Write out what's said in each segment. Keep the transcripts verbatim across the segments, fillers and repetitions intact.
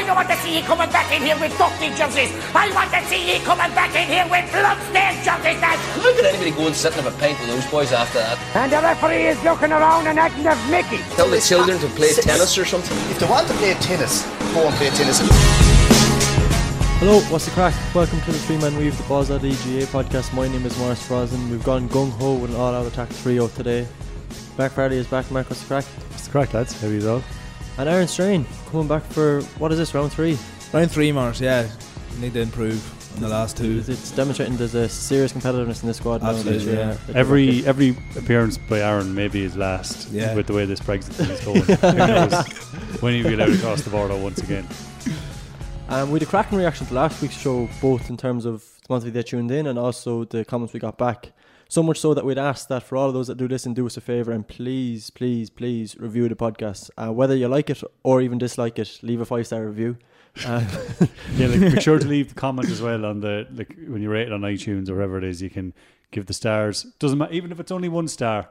I don't want to see you coming back in here with dusty jerseys. I want to see you coming back in here with blood-stained jerseys now. Look at anybody going sitting of a pint with those boys after that. And the referee is looking around and acting of Mickey. Tell the children to play tennis or something. If they want to play tennis, go and play tennis. Hello, what's the crack? Welcome to the Three Man Weave, the Balls at E G A podcast. My name is Morris Frozen. We've gone gung-ho with an all-out attack trio today. Mark Farley is back. Mark, what's the crack? What's the crack, lads? How are you all? And Aaron Strain coming back for, what is this, round three? Round three, Morris, yeah. Need to improve in the last two. It's, it's demonstrating there's a serious competitiveness in this squad. Absolutely, now, yeah. yeah. Every every appearance by Aaron maybe is last, yeah. with the way this Brexit thing is going. Who knows when he'll be allowed across the border once again. Um, we had a cracking reaction to last week's show, both in terms of the monthly they tuned in and also the comments we got back. So much so that we'd ask that for all of those that do listen, do us a favour and please, please, please review the podcast. Uh, whether you like it or even dislike it, leave a five star review. Uh, yeah, like, make sure to leave the comment as well on the like when you rate it on iTunes or wherever it is. You can give the stars. Doesn't matter, even if it's only one star.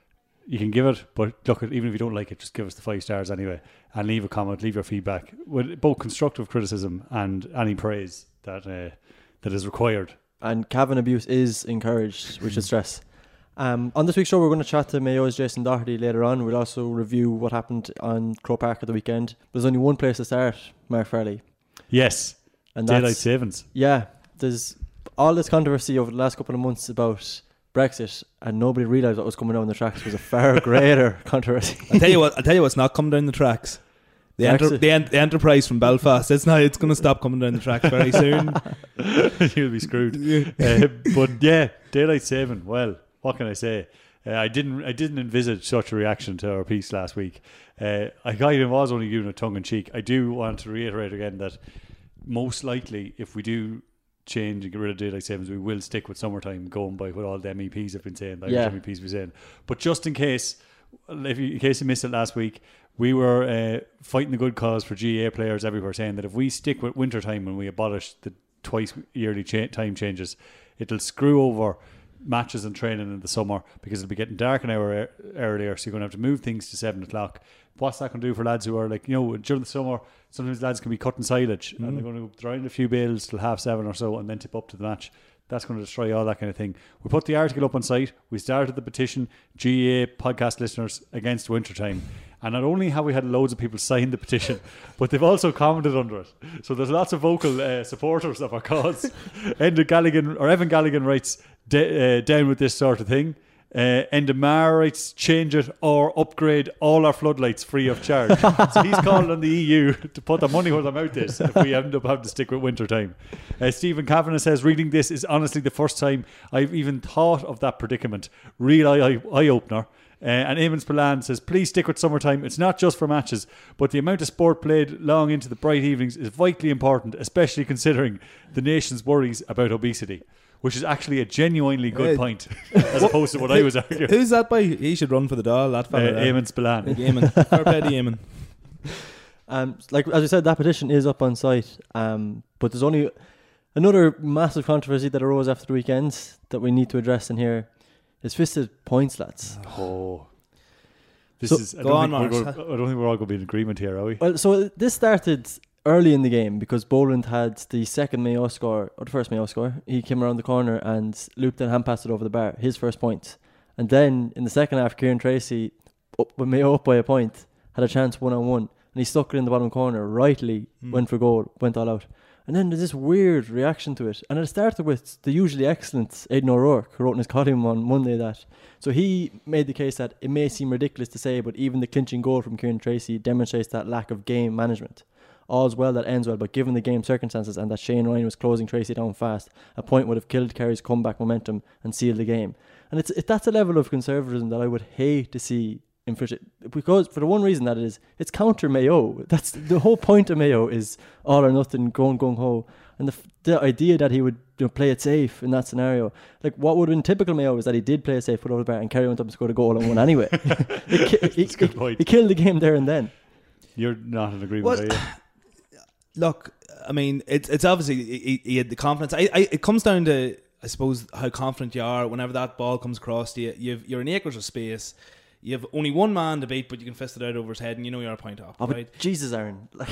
You can give it, but look, even if you don't like it, just give us the five stars anyway, and leave a comment, leave your feedback with both constructive criticism and any praise that uh, that is required. And Cavan abuse is encouraged, which is stress. Um, on this week's show, we're going to chat to Mayo's Jason Doherty later on. We'll also review what happened on Croke Park at the weekend. There's only one place to start, Mark Farley. Yes, and daylight savings. Yeah, there's all this controversy over the last couple of months about Brexit, and nobody realised what was coming down the tracks was a far greater controversy. I'll tell you what. I'll tell you what's not coming down the tracks. The, enter, the, en- the Enterprise from Belfast. It's not. It's going to stop coming down the tracks very soon. You'll be screwed. uh, but yeah, daylight saving. Well, what can I say? Uh, I didn't. I didn't envisage such a reaction to our piece last week. Uh, I kind of was only giving a tongue in cheek. I do want to reiterate again that most likely, if we do change and get rid of daylight savings, we will stick with summertime, going by what all the M E Ps have been saying. The yeah. M E Ps have been saying. But just in case, if you, in case you missed it last week, we were uh, fighting the good cause for G A A players everywhere, saying that if we stick with winter time when we abolish the twice yearly cha- time changes, it'll screw over matches and training in the summer because it'll be getting dark an hour er- earlier, so you're going to have to move things to seven o'clock. What's that going to do for lads who are like, you know, during the summer, sometimes lads can be cutting silage mm. and they're going to throw in a few bales till half seven or so and then tip up to the match. That's going to destroy all that kind of thing. We put the article up on site. We started the petition, G A A podcast listeners against wintertime. And not only have we had loads of people sign the petition, but they've also commented under it. So there's lots of vocal uh, supporters of our cause. Enda Galligan, or Evan Galligan writes, D- uh, down with this sort of thing. Uh, Enda Mar writes, change it or upgrade all our floodlights free of charge. So he's calling on the E U to put their money where their mouth is if we end up having to stick with winter time. Uh, Stephen Kavanagh says, reading this is honestly the first time I've even thought of that predicament. Real eye, eye opener. Uh, and Eamon Spillane says, please stick with summertime. It's not just for matches, but the amount of sport played long into the bright evenings is vitally important, especially considering the nation's worries about obesity. Which is actually a genuinely good uh, point, as opposed to what I was arguing. Who's that by? He should run for the Dáil, that fella. Uh, Eamon Spillane. Eamon. Fair play to Eamon. Um, like as I said, that petition is up on site, um, but there's only another massive controversy that arose after the weekend that we need to address in here. Is fisted points, lads. Oh, this so, is. I go don't, on, think we're going, I don't think we're all going to be in agreement here, are we? Well, so this started early in the game because Boland had the second Mayo score, or the first Mayo score. He came around the corner and looped and hand passed it over the bar, his first point. And then in the second half, Kieran Tracy, up, with Mayo up by a point, had a chance one on one, and he stuck it in the bottom corner. Rightly mm. went for goal, went all out. And then there's this weird reaction to it. And it started with the usually excellent Aidan O'Rourke, who wrote in his column on Monday that. So he made the case that it may seem ridiculous to say, but even the clinching goal from Kieran Tracy demonstrates that lack of game management. All's well that ends well, but given the game circumstances and that Shane Ryan was closing Tracy down fast, a point would have killed Kerry's comeback momentum and sealed the game. And it's it, that's a level of conservatism that I would hate to see in Fritish, because for the one reason that it is, it's counter Mayo. That's the whole point of Mayo, is all or nothing, going gung ho. And the the idea that he would, you know, play it safe in that scenario, like what would have been typical Mayo is that he did play it safe, put over the bar, and Kerry went up and scored a goal and won anyway. he, he, he, he killed the game there and then. You're not in agreement, well, are you? Look, I mean, it's it's obviously he, he had the confidence. I, I it comes down to, I suppose, how confident you are whenever that ball comes across to you. You've, you're in acres of space. You have only one man to beat, but you can fist it out over his head, and you know you're a point up. Oh, right? but Jesus, Aaron, like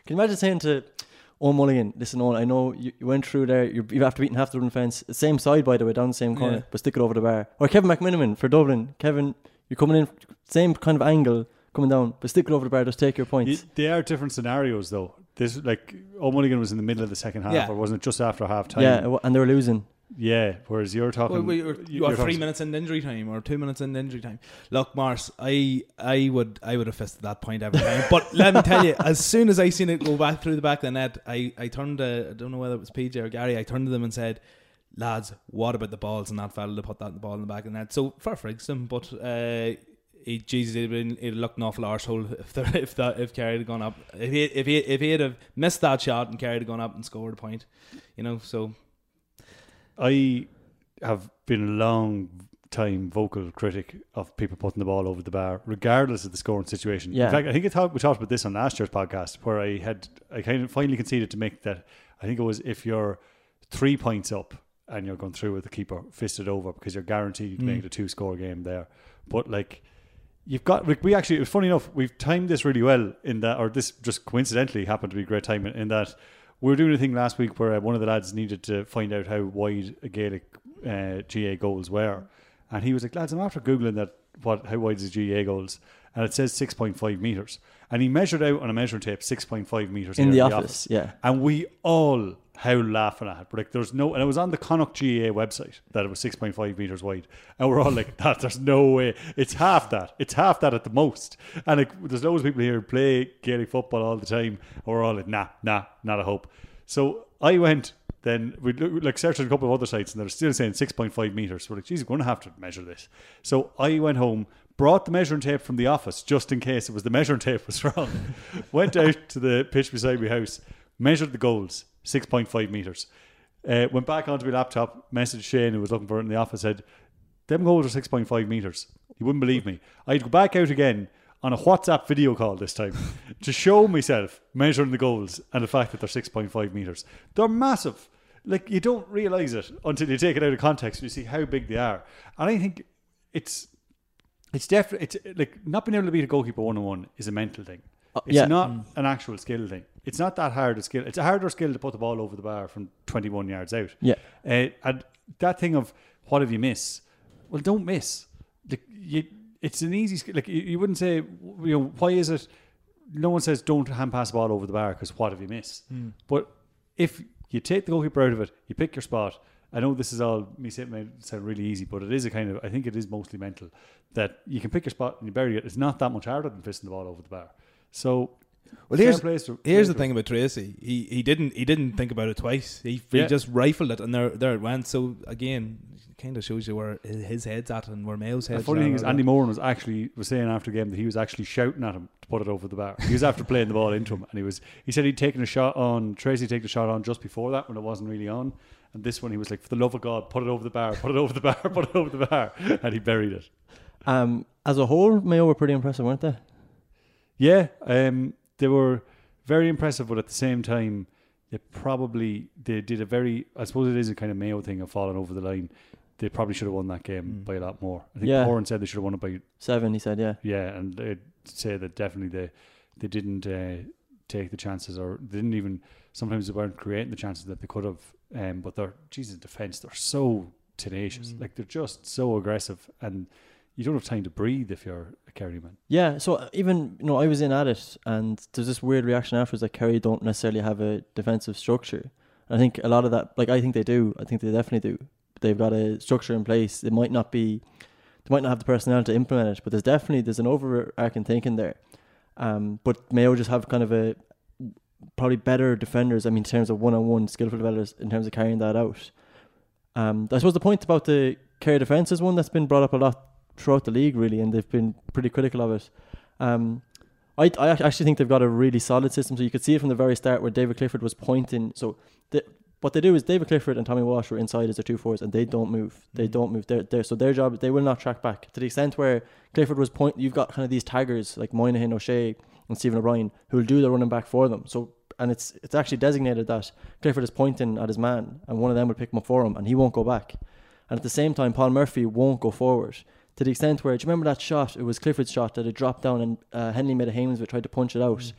Can you imagine saying to Owen Mulligan, listen, Owen, I know you, you went through there, you're, you have to beat half the Dublin fence, same side by the way, down the same corner, Yeah. but stick it over the bar. Or Kevin McMiniman for Dublin. Kevin, you're coming in, same kind of angle, coming down, but stick it over the bar, just take your points. You, they are different scenarios though. This like O'Mulligan was in the middle of the second half, Yeah. or wasn't it just after half time? Yeah, w- and they were losing. Yeah. Whereas you're talking, Well, we were, you- you you're are three talking- minutes in injury time or two minutes in injury time. Look, Mars, I I would I would have fisted that point every time. But let me tell you, as soon as I seen it go back through the back of the net, I, I turned to, I don't know whether it was P J or Gary, I turned to them and said, lads, what about the balls and that fella to put that ball in the back of the net? So fair Frigston, but uh, he, Jesus, it'd, been, it'd looked an awful arsehole if there, if that if Kerry had gone up. If he if he if he had have missed that shot and Kerry had gone up and scored a point, you know. So I have been a long time vocal critic of people putting the ball over the bar, regardless of the scoring situation. Yeah. In fact, I think I thought we talked about this on last year's podcast, where I had I kind of finally conceded to make that. I think it was if you're three points up and you're going through with the keeper, fist it over because you're guaranteed to Mm. make it a two score game there. But like, you've got like, we actually, it was funny enough, we've timed this really well in that, or this just coincidentally happened to be great timing in that we were doing a thing last week where uh, one of the lads needed to find out how wide a Gaelic uh, G A goals were, and he was like, lads, I'm after googling that, what how wide is G A goals, and it says six point five metres, and he measured out on a measuring tape six point five metres In here the in office, yeah. and we all howled laughing at it. But like, there's no, and it was on the Connacht G A A website that it was six point five metres wide, and we're all like, that there's no way, it's half that, it's half that at the most. And like, there's loads of people here who play Gaelic football all the time, and we're all like, nah, nah, not a hope. So I went. Then we like searched a couple of other sites and they're still saying six point five metres. We're like, geez, we're going to have to measure this. So I went home, brought the measuring tape from the office just in case it was the measuring tape was wrong. Went out to the pitch beside my house, measured the goals, six point five metres. Uh, went back onto my laptop, messaged Shane who was looking for it in the office, said, them goals are six point five metres. He wouldn't believe me. I'd go back out again on a WhatsApp video call this time to show myself measuring the goals and the fact that they're six point five metres. They're massive. Like, you don't realise it until you take it out of context and you see how big they are. And I think it's it's definitely, it's like, not being able to beat a goalkeeper one-on-one is a mental thing. Uh, It's yeah. not an actual skill thing. It's not that hard a skill. It's a harder skill to put the ball over the bar from twenty-one yards out. Yeah. Uh, and that thing of, what if you miss? Well, don't miss. Like, you, it's an easy skill. Like, you, you wouldn't say, you know, why is it? No one says don't hand pass the ball over the bar because what if you miss? Mm. But if you take the goalkeeper out of it, you pick your spot. I know this is all, me saying it may sound really easy, but it is a kind of, I think it is mostly mental, that you can pick your spot and you bury it. It's not that much harder than fisting the ball over the bar. So, Well, fair here's play to- here's the play to- thing about Tracy. He he didn't he didn't think about it twice. He, he Yeah. just rifled it, and there there it went. So again, kind of shows you where his head's at and where Mayo's The head's funny at. thing is, Andy Moran was actually was saying after the game that he was actually shouting at him to put it over the bar. He was after playing the ball into him, and he was. He said he'd taken a shot on Tracy, taken a shot on just before that when it wasn't really on, and this one he was like, for the love of God, put it over the bar, put it over the bar, put it over the bar, and he buried it. Um, as a whole, Mayo were pretty impressive, weren't they? Yeah, um, they were very impressive, but at the same time, they probably they did a very. I suppose it is a kind of Mayo thing of falling over the line. They probably should have won that game Mm. by a lot more. I think Yeah. Horan said they should have won it by Seven, he said, yeah. yeah, and they'd say that definitely they they didn't uh, take the chances, or they didn't even. Sometimes they weren't creating the chances that they could have. Um, but their Jesus defense, they're so tenacious. Mm. Like, they're just so aggressive, and you don't have time to breathe if you're a Kerry man. Yeah, so uh, even, you know, I was in at it, and there's this weird reaction afterwards that Kerry don't necessarily have a defensive structure. I think a lot of that, like, I think they do. I think they definitely do. They've got a structure in place. It might not be, they might not have the personnel to implement it, but there's definitely, there's an overarching thinking there. Um, but Mayo just have kind of a, probably better defenders, I mean, in terms of one-on-one skillful defenders, in terms of carrying that out. Um, I suppose the point about the Kerry defence is one that's been brought up a lot throughout the league, really, and they've been pretty critical of it. Um, I, I actually think they've got a really solid system. So you could see it from the very start where David Clifford was pointing. So the, what they do is David Clifford and Tommy Walsh are inside as their two forwards, and they don't move. They don't move. They're, they're, so their job, they will not track back to the extent where Clifford was point. You've got kind of these taggers like Moynihan, O'Shea, and Stephen O'Brien who will do the running back for them. So and it's it's actually designated that Clifford is pointing at his man, and one of them will pick him up for him, and he won't go back. And at the same time, Paul Murphy won't go forward. To the extent where, do you remember that shot? It was Clifford's shot that it dropped down and uh, Henley made a Haynes but tried to punch it out. Mm.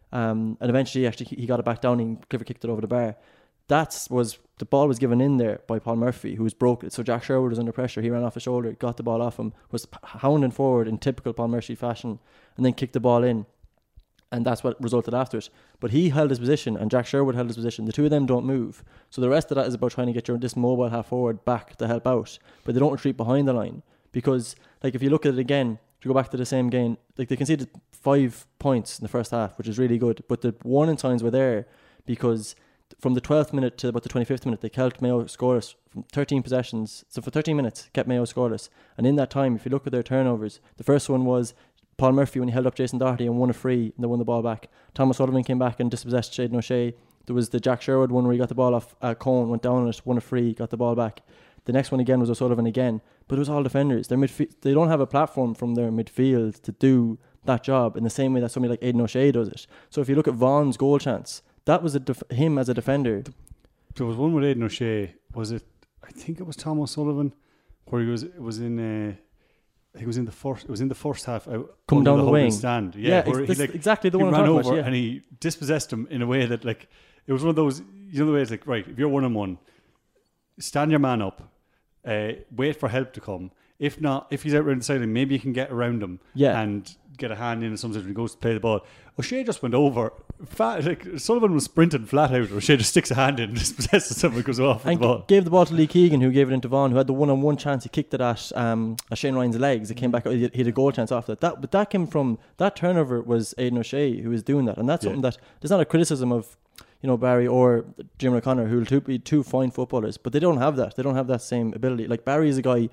Um, and eventually, actually, he got it back down and Clifford kicked it over the bar. That was the ball was given in there by Paul Murphy, who was broke. So Jack Sherwood was under pressure. He ran off his shoulder, got the ball off him, was hounding forward in typical Paul Murphy fashion, and then kicked the ball in. And that's what resulted after it. But he held his position and Jack Sherwood held his position. The two of them don't move. So the rest of that is about trying to get your this mobile half forward back to help out. But they don't retreat behind the line. Because, like, if you look at it again, to go back to the same game, like, they conceded five points in the first half, which is really good. But the warning signs were there because from the twelfth minute to about the twenty-fifth minute, they kept Mayo scoreless from thirteen possessions. So for thirteen minutes, kept Mayo scoreless. And in that time, if you look at their turnovers, the first one was Paul Murphy when he held up Jason Doherty and won a free and they won the ball back. Thomas Sullivan came back and dispossessed Shayden O'Shea. There was the Jack Sherwood one where he got the ball off uh, Cohen, went down on it, won a free, got the ball back. The next one again was O'Sullivan again. But it was all defenders. Their midf- they don't have a platform from their midfield to do that job in the same way that somebody like Aidan O'Shea does it. So if you look at Vaughan's goal chance, that was a def- him as a defender. There was one with Aidan O'Shea. Was it? I think it was Tom O'Sullivan, where he was. It was in. Uh, I think it was in the first. It was in the first half. Uh, Come down the, the wing. Stand. Yeah, yeah where it's, he, like, exactly the he one I'm ran talking over about, yeah. and he dispossessed him in a way that, like, it was one of those. You know the way it's like, right, if you're one on one, stand your man up, uh, wait for help to come. If not, if he's out around the sideline, maybe you can get around him yeah. and get a hand in or something when he goes to play the ball. O'Shea just went over. Fat, like, Sullivan was sprinting flat out. O'Shea just sticks a hand in and dispossesses him and goes off with and the ball. Gave the ball to Lee Keegan, who gave it into Vaughan, who had the one-on-one chance. He kicked it at, um, at Shane Ryan's legs. It came back. He had a goal chance after that. that. But that came from that turnover was Aidan O'Shea who was doing that, and that's yeah. something that there's not a criticism of, you know, Barry or Jim O'Connor, who will be two fine footballers, but they don't have that. They don't have that same ability. Like Barry is a guy.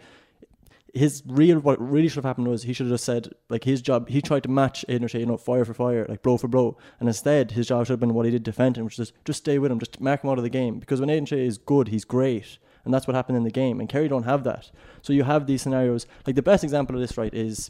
His real, what really should have happened was he should have just said, like, his job, he tried to match Aidan O'Shea, you know, fire for fire, like blow for blow. And instead, his job should have been what he did defending, which is just, just stay with him, just mark him out of the game. Because when Aidan O'Shea is good, he's great. And that's what happened in the game. And Kerry don't have that. So you have these scenarios. Like, the best example of this, right, is,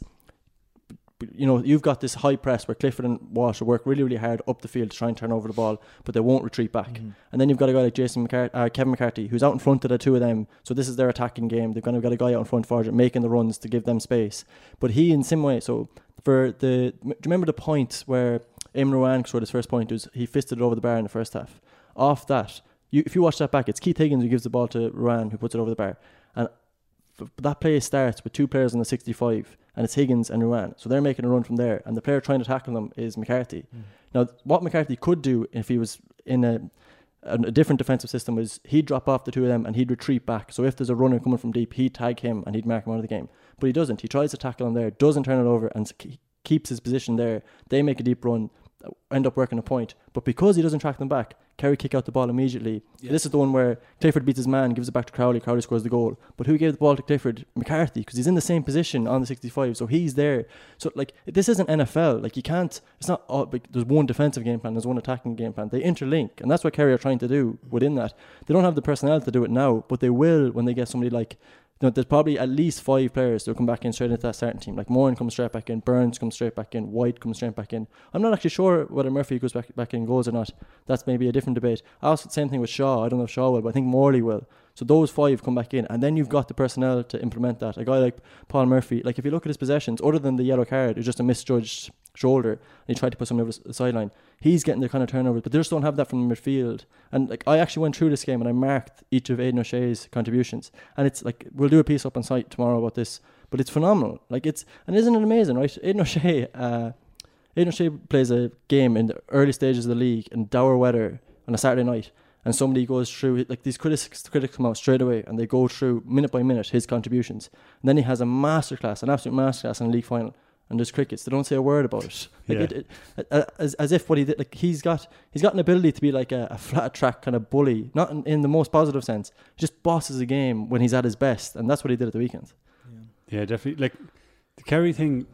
you know, you've got this high press where Clifford and Walsh work really, really hard up the field to try and turn over the ball, but they won't retreat back. Mm-hmm. And then you've got a guy like Jason McCart- uh, Kevin McCarthy, who's out in front of the two of them. So this is their attacking game. They've kind of got a guy out in front for it, making the runs to give them space. But he, in some way, so for the, do you remember the point where Eamon Ruan scored his first point? Was he fisted it over the bar in the first half? Off that, you, if you watch that back, it's Keith Higgins who gives the ball to Ruan, who puts it over the bar. And f- that play starts with two players on the sixty-five. And it's Higgins and Ruan. So they're making a run from there. And the player trying to tackle them is McCarthy. Mm. Now, what McCarthy could do if he was in a, a, a different defensive system is he'd drop off the two of them and he'd retreat back. So if there's a runner coming from deep, he'd tag him and he'd mark him out of the game. But he doesn't. He tries to tackle him there, doesn't turn it over and k- keeps his position there. They make a deep run, end up working a point. But because he doesn't track them back, Kerry kick out the ball immediately. Yeah. This is the one where Clifford beats his man, gives it back to Crowley. Crowley scores the goal. But who gave the ball to Clifford? McCarthy, because he's in the same position on the sixty-five, so he's there. So, like, this isn't N F L. Like, you can't. It's not. Oh, like, there's one defensive game plan. There's one attacking game plan. They interlink, and that's what Kerry are trying to do within that. They don't have the personnel to do it now, but they will when they get somebody like. You know, there's probably at least five players who'll come back in straight into that starting team. Like Moran comes straight back in, Burns comes straight back in, White comes straight back in. I'm not actually sure whether Murphy goes back back in goals or not. That's maybe a different debate. Also, the same thing with Shaw. I don't know if Shaw will, but I think Morley will. So those five come back in, and then you've got the personnel to implement that. A guy like Paul Murphy, like if you look at his possessions, other than the yellow card, it's just a misjudged shoulder, and he tried to put somebody over the sideline. He's getting the kind of turnovers, but they just don't have that from the midfield. And like I actually went through this game and I marked each of Aidan O'Shea's contributions, and it's like we'll do a piece up on site tomorrow about this, but it's phenomenal. Like it's and isn't it amazing, right? Aidan O'Shea, uh, Aidan O'Shea plays a game in the early stages of the league in dour weather on a Saturday night, and somebody goes through, like these critics critics come out straight away and they go through minute by minute his contributions, and then he has a masterclass, an absolute masterclass in a league final. And there's crickets. They don't say a word about it. Like yeah. it, it uh, as as if what he did, like he's got he's got an ability to be like a, a flat track kind of bully, not in, in the most positive sense. He just bosses a game when he's at his best, and that's what he did at the weekend. Yeah, yeah definitely. Like the Kerry thing,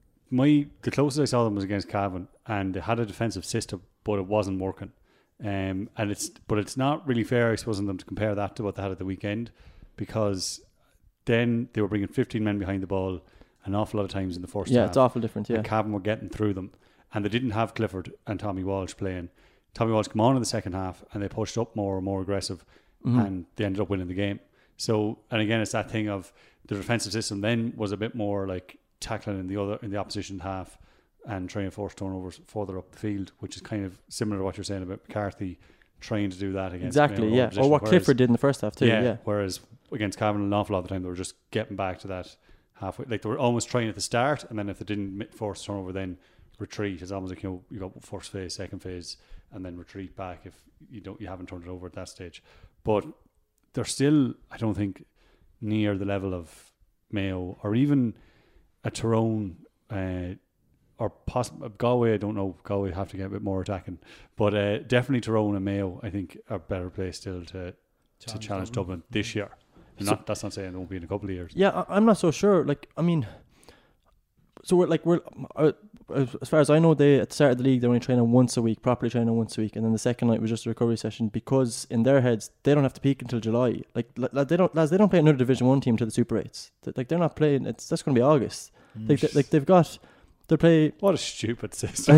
my the closest I saw them was against Cavan, and they had a defensive system, but it wasn't working. Um, and it's but it's not really fair, I suppose, in them to compare that to what they had at the weekend, because then they were bringing fifteen men behind the ball an awful lot of times in the first yeah, half. Yeah, it's awful different, yeah. And Cavan were getting through them. And they didn't have Clifford and Tommy Walsh playing. Tommy Walsh come on in the second half and they pushed up more and more aggressive, mm-hmm. and they ended up winning the game. So, and again, it's that thing of the defensive system then was a bit more like tackling in the other in the opposition half and try and force turnovers further up the field, which is kind of similar to what you're saying about McCarthy trying to do that against exactly, Mayo yeah, opposition, or what whereas, Clifford did in the first half too. yeah, Yeah, whereas against Cavan, an awful lot of the time they were just getting back to that halfway, like they were almost trying at the start, and then if they didn't mi- force a turnover, then retreat. It's almost like, you know, you got first phase, second phase, and then retreat back if you don't, you haven't turned it over at that stage. But they're still, I don't think, near the level of Mayo or even a Tyrone. Uh, Or possibly Galway, I don't know. Galway have to get a bit more attacking, but uh, definitely Tyrone and Mayo, I think, are better placed still to challenge to challenge Dublin, Dublin this year. So, not that's not saying it won't be in a couple of years. Yeah, I, I'm not so sure. Like, I mean, so we're like we're uh, as far as I know, they at the start of the league they're only training once a week, properly training once a week, and then the second night was just a recovery session because in their heads they don't have to peak until July. Like, like they don't, lads, they don't play another Division One team to the Super Eights. Like, they're not playing. It's that's going to be August. Mm. Like, they, like they've got. They play. What a stupid system.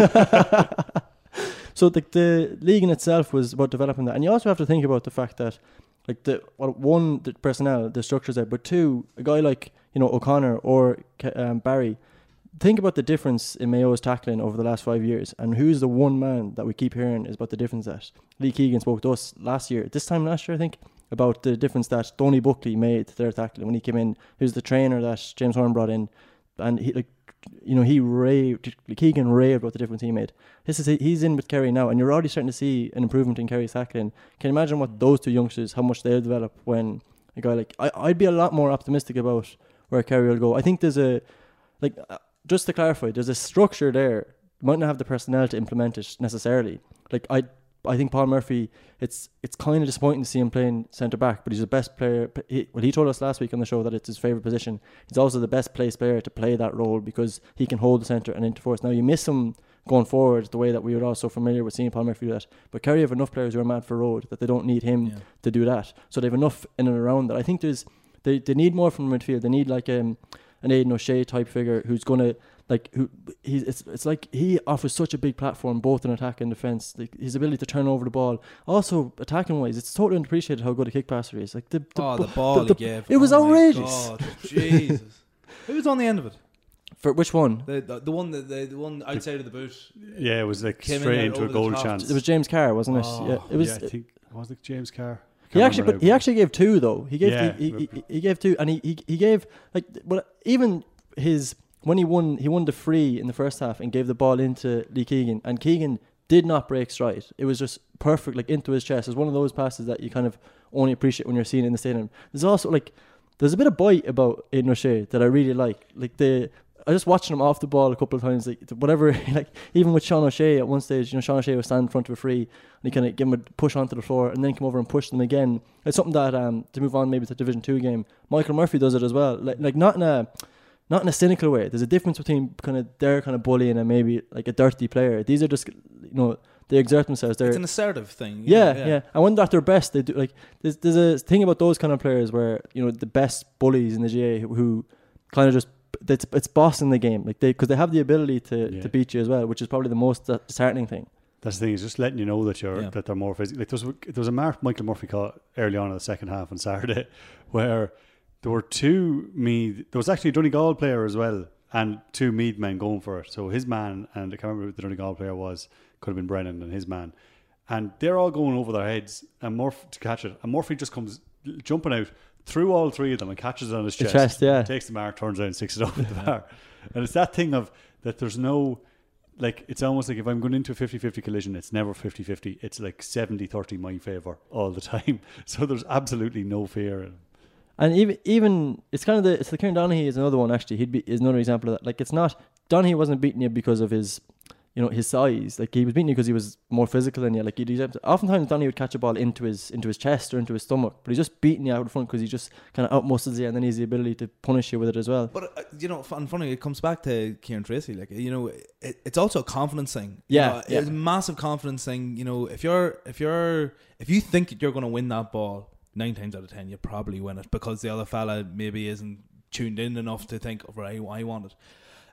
So the the league in itself was about developing that, and you also have to think about the fact that, like the well, one the personnel, the structures there, but two, a guy like you know O'Connor or um, Barry. Think about the difference in Mayo's tackling over the last five years, and who's the one man that we keep hearing is about the difference that Lee Keegan spoke to us last year, this time last year I think, about the difference that Donny Buckley made to their tackling when he came in. He was the trainer that James Horn brought in, and he like. You know, he raved, Keegan raved about the difference he made. This is he's in with Kerry now, and you're already starting to see an improvement in Kerry's tackling. Can you imagine what those two youngsters, how much they'll develop when a guy like I, I'd be a lot more optimistic about where Kerry will go. I think there's a like uh, just to clarify, there's a structure there. Might not have the personnel to implement it necessarily. Like I, I think Paul Murphy. It's it's kind of disappointing to see him playing centre back, but he's the best player. He, well, he told us last week on the show that it's his favourite position. He's also the best placed player to play that role because he can hold the centre and interforce. Now you miss him going forward the way that we were also familiar with seeing Paul Murphy do that. But Kerry have enough players who are mad for road that they don't need him yeah. to do that. So they have enough in and around that. I think there's they they need more from midfield. They need like um, an Aidan O'Shea type figure who's gonna. Like who he's it's it's like he offers such a big platform both in attack and defence. Like his ability to turn over the ball, also attacking wise, it's totally unappreciated how good a kick passer he is. Like the, the oh the ball the, the, he gave, it was oh outrageous. God, Jesus, who was on the end of it? For which one? The the, the one that the, the one outside of the boot. Yeah, it was like Came straight in into a goal chance. It was James Carr, wasn't it? Oh, yeah, it was. Yeah, I think was it James Carr. He actually, but he actually gave two though. He gave yeah, he, he, he, he gave two, and he, he he gave like but even his. When he won, he won the free in the first half and gave the ball into Lee Keegan, and Keegan did not break stride. It was just perfect, like into his chest. It was one of those passes that you kind of only appreciate when you're seeing it in the stadium. There's also like, there's a bit of bite about Aidan O'Shea that I really like. Like the, I just watching him off the ball a couple of times, like whatever. Like even with Sean O'Shea at one stage, you know, Sean O'Shea was standing in front of a free, and he kind of give him a push onto the floor, and then come over and push them again. It's something that um to move on maybe to the Division Two game. Michael Murphy does it as well. Like like not in a Not in a cynical way. There's a difference between kind of their kind of bullying and maybe like a dirty player. These are just, you know, they exert themselves. They're, it's an assertive thing. Yeah, know, yeah, yeah. And when they're at their best, they do like. There's there's a thing about those kind of players where you know the best bullies in the G A who, who kind of just it's it's bossing the game like they because they have the ability to, yeah. to beat you as well, which is probably the most disheartening thing. That's the thing, is just letting you know that you're yeah. that they're more physical. Like there was a, there was a mark Michael Murphy caught early on in the second half on Saturday where there were two Meath. There was actually a Donegal player as well, and two Meath men going for it. So his man, and I can't remember who the Donegal player was, could have been Brennan and his man. And they're all going over their heads and Murphy to catch it. And Murphy just comes jumping out through all three of them and catches it on his the chest. chest yeah. Takes the mark, turns out and sticks it over the bar. And it's that thing of that there's no, like, it's almost like if I'm going into a fifty-fifty collision, it's never fifty-fifty. It's like seventy thirty my favour all the time. So there's absolutely no fear in it. And even even it's kind of the it's the Kieran Donaghy is another one actually. He'd be is another example of that. Like it's not Donaghy wasn't beating you because of his, you know, his size. Like he was beating you because he was more physical than you. Like he'd, oftentimes Donaghy would catch a ball into his into his chest or into his stomach, but he's just beating you out in front because he just kind of outmuscles you, and then he has the ability to punish you with it as well. But uh, you know, and funny, it comes back to Kieran Tracy. Like you know, it, it's also a confidence thing. Yeah, you know, yeah, it's a massive confidence thing. You know, if you're if you're if you think you're going to win that ball, nine times out of ten you probably win it because the other fella maybe isn't tuned in enough to think, oh, right, I want it.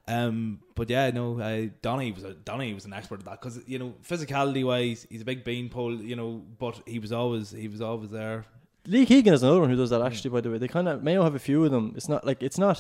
Um, but yeah, no, uh, Donny was a, Donny was an expert at that because you know, physicality wise, he's a big beanpole, you know, but he was always he was always there. Lee Keegan is another one who does that actually. By the way, they kind of Mayo have a few of them. It's not like it's not.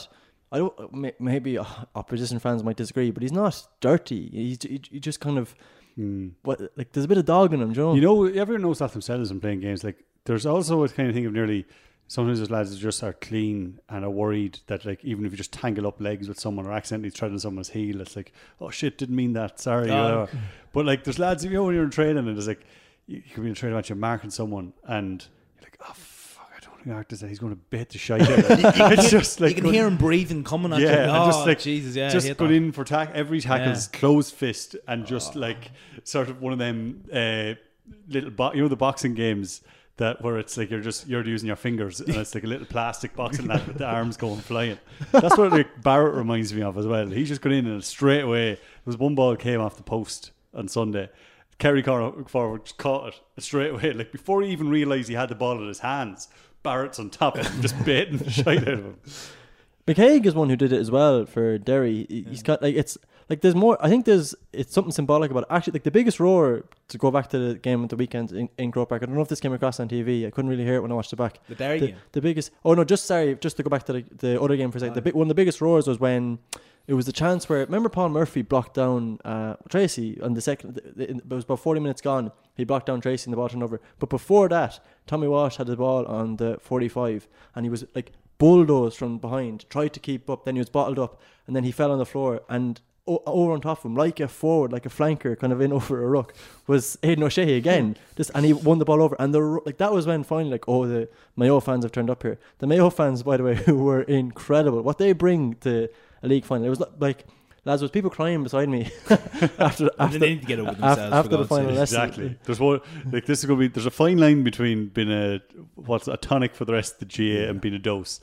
I don't. may- Maybe uh, opposition fans might disagree, but he's not dirty. He's he, he just kind of what like there's a bit of dog in him, do you know? You know, everyone knows that themselves when playing games. Like, there's also a kind of thing of nearly sometimes those lads that just are clean and are worried that, like, even if you just tangle up legs with someone or accidentally tread on someone's heel, it's like, oh shit, didn't mean that, sorry. Oh. Whatever. But like, there's lads, you know, when you're in training and it's like, you, you could be in a training match, you're marking someone and you're like, oh fuck, I don't think Arc does that. He's going to bait the shite out of it. It's just like you can good- hear him breathing coming at yeah, you. and Oh, just like Jesus, yeah, I just hate go that. in for tack. Every tackle's Yeah. closed fist, and just like sort of one of them uh, little, bo- you know, the boxing games that where it's like you're just you're using your fingers, and it's like a little plastic boxing net with the arms going flying. That's what like Barrett reminds me of as well. He just got in and straight away. There was one ball came off the post on Sunday. Kerry forward just caught it straight away. Like before he even realised he had the ball in his hands, Barrett's on top of him, just baiting the shite out of him. McCaig is one who did it as well for Derry. He- He's got like it's like there's more. I think there's it's something symbolic about it. Actually, like the biggest roar to go back to the game at the weekend in, in Croke Park. I don't know if this came across on T V. I couldn't really hear it when I watched it back. The Derry the, game? the biggest. Oh no, just sorry, just to go back to the, the other game for a second. The big one of the biggest roars was when it was the chance where remember Paul Murphy blocked down uh, Tracy on the second. The, the, it was about forty minutes gone. He blocked down Tracy in the ball turnover. But before that, Tommy Walsh had the ball on the forty-five, and he was like bulldozed from behind, tried to keep up. Then he was bottled up, and then he fell on the floor and. O- over on top of him, like a forward, like a flanker, kind of in over a ruck, was Aidan O'Shea again. Just and he won the ball over, and the ru- like that was when finally, like, oh, the Mayo fans have turned up here. The Mayo fans, by the way, who were incredible. What they bring to a league final, it was li- like, lads, was people crying beside me after after, they need to get over af- themselves, after for the God's final. sake. lesson. Exactly. There's one like this is going to be. There's a fine line between being a what's a tonic for the rest of the G A and being a dose.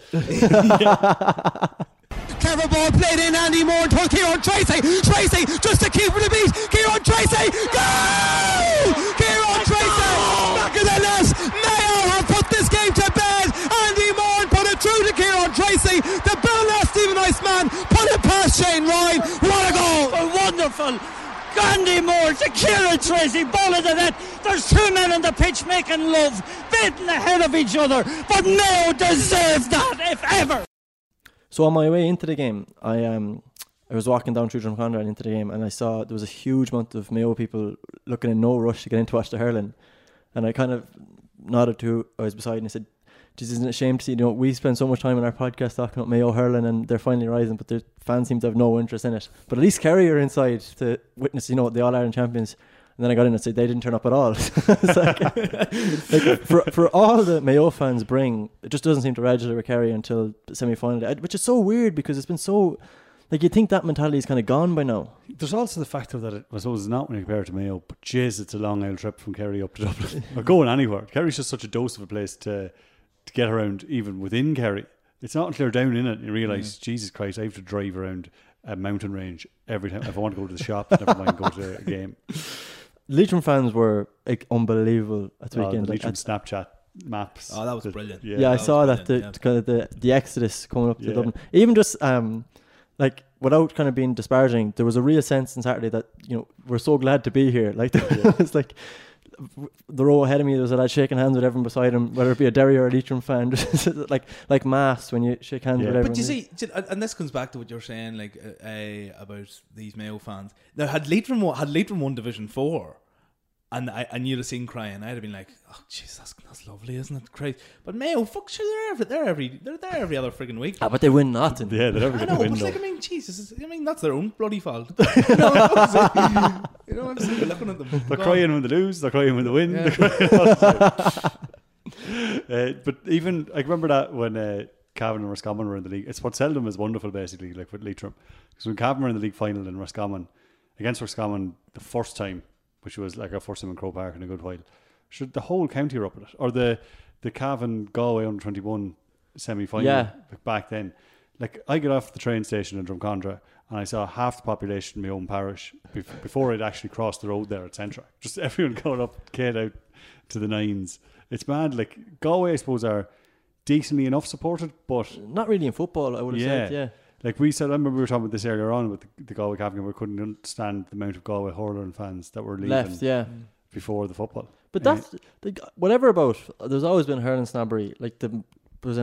Clever ball played in, Andy Moore towards Kieran Tracy. Tracy just to keep the beat. Kieran Tracy, goal! Kieran Tracy, back of the net. Mayo have put this game to bed. Andy Moore put it through to Kieran Tracy. The Belfast Stephen Iceman put it past Shane Ryan. What a goal! Wonderful. Andy Moore to Kieran Tracy, ball in the net. There's two men on the pitch making love, beating ahead of each other. But Mayo deserves that, if ever. So on my way into the game, I um I was walking down through Drumcondra and into the game, and I saw there was a huge amount of Mayo people looking in no rush to get in to watch the hurling, and I kind of nodded to who I was beside and I said, "Just isn't it a shame to see? You know, we spend so much time in our podcast talking about Mayo hurling, and they're finally rising, but the fans seem to have no interest in it. But at least Kerry are inside to witness, you know, the All Ireland champions." And then I got in and said they didn't turn up at all. It's like, like for for all the Mayo fans bring, it just doesn't seem to register with Kerry until the semi-final day, which is so weird because it's been so, like, you'd think that mentality is kind of gone by now. There's also the factor that it, I suppose it's not when you compare it to Mayo, but jeez, it's a long old trip from Kerry up to Dublin or going anywhere. Kerry's just such a dose of a place to to get around, even within Kerry. It's not until you're down in it and you realise, mm. Jesus Christ, I have to drive around a mountain range every time if I want to go to the shop. Never mind go to a game. Leitrim fans were like unbelievable at the oh, weekend. The like, Leitrim at, Snapchat maps. Oh, that was the, brilliant. Yeah, yeah, I that saw was that the brilliant, kind of the the exodus coming up to Yeah. Dublin. Even just um, like without kind of being disparaging, there was a real sense on Saturday that, you know, we're so glad to be here. Like yeah. It's like the row ahead of me, there was a lad shaking hands with everyone beside him, whether it be a Derry or a Leitrim fan, like like mass when you shake hands Yeah. with everyone. But you see, and this comes back to what you're saying, like uh, uh, about these Mayo fans. Now, had Leitrim won, had Leitrim won Division Four, and I and you'd have seen crying, I'd have been like, "Oh, jeez, that's that's lovely, isn't it? Great." But Mayo, fuck, sure, they're every, they're every they're there every other frigging week. Ah, but they win nothing. Yeah, they're never I going know, to win. but though. like, I mean, Jesus, I mean, that's their own bloody fault. you know what I'm saying? You know what I'm saying? We're looking at them. They're Go crying on. when they lose. They're crying when they win. Yeah. They're crying all the time. uh, but even I remember that when uh, Cavan and Roscommon were in the league. It's what seldom is wonderful, basically, like with Leitrim. Because when Cavan were in the league final in Roscommon against Roscommon the first time, which was like our first time in Croke Park in a good while, should the whole county were up at it, or the the Cavan Galway under twenty-one semi final Yeah. like back then. Like I get off the train station in Drumcondra and I saw half the population in my own parish bef- before I'd actually crossed the road there at Centra. Just everyone going up, kid out to the nines. It's mad. Like Galway, I suppose, are decently enough supported, but Not really in football, I would have yeah, said. Yeah. like we said, I remember we were talking about this earlier on with the, the Galway Cavan, we couldn't understand the amount of Galway hurling fans that were leaving Left, yeah. before the football. But Yeah. that's the, whatever about. There's always been hurling snobbery. Like the there was an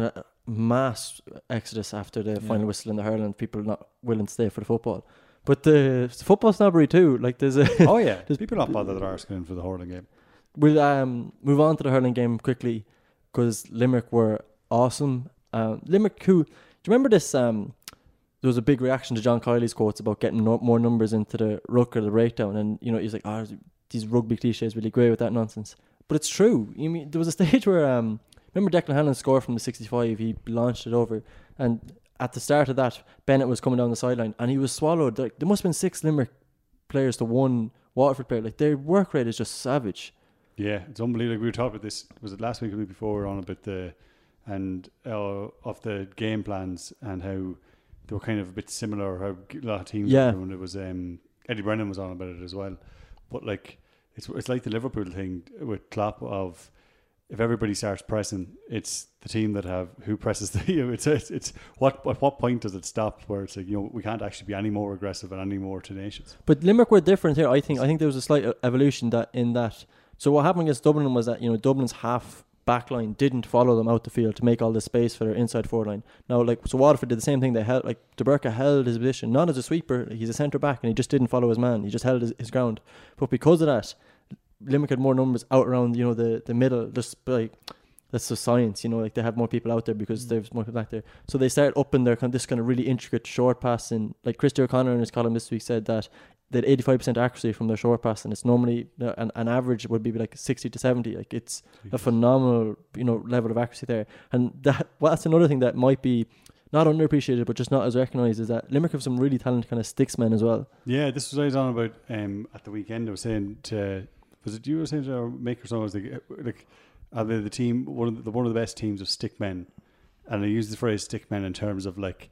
mass exodus after the yeah. final whistle in the hurling, people not willing to stay for the football. But the football snobbery too, like there's a oh yeah, there's people not bothered that are asking for the hurling game. We'll um, move on to the hurling game quickly because Limerick were awesome. Um, Limerick, who do you remember this? Um, there was a big reaction to John Kiley's quotes about getting no, more numbers into the ruck or the breakdown, and you know he's like, "Oh, these rugby cliches really great with that nonsense." But it's true. You mean there was a stage where um, remember Declan Hanlon scored from the sixty-five. He launched it over, and at the start of that, Bennett was coming down the sideline, and he was swallowed. Like there must have been six Limerick players to one Waterford player. Like their work rate is just savage. Yeah, it's unbelievable. We were talking about this. Was it last week or the week before? We were on about the and uh, of the game plans and how they were kind of a bit similar. How a lot of teams. Yeah. When it was um, Eddie Brennan was on about it as well. But like it's it's like the Liverpool thing with Klopp of if everybody starts pressing, it's the team that have who presses the. You know, it's it's, it's what at what point does it stop? Where it's like you know we can't actually be any more aggressive and any more tenacious. But Limerick were different here. I think I think there was a slight evolution that in that. So what happened against Dublin was that you know Dublin's half back line didn't follow them out the field to make all the space for their inside forward line. Now, like so, Waterford did the same thing. They held like De Burka held his position, not as a sweeper. He's a centre back, and he just didn't follow his man. He just held his, his ground. But because of that, Limerick had more numbers out around you know the, the middle. Just like that's the science, you know. Like they have more people out there because mm. there's more people back there. So they started upping their kind this kind of really intricate short passing. Like Christy O'Connor in his column this week said that. They had eighty-five percent accuracy from their short pass, and it's normally uh, an, an average would be like sixty to seventy. Like it's a phenomenal, you know, level of accuracy there. And that well, that's another thing that might be not underappreciated, but just not as recognised, is that Limerick have some really talented kind of sticksmen as well. Yeah, this was what I was on about um, at the weekend. I was saying to was it you were saying to our maker song was like, like are they the team one of the one of the best teams of stickmen, and I use the phrase stickmen in terms of like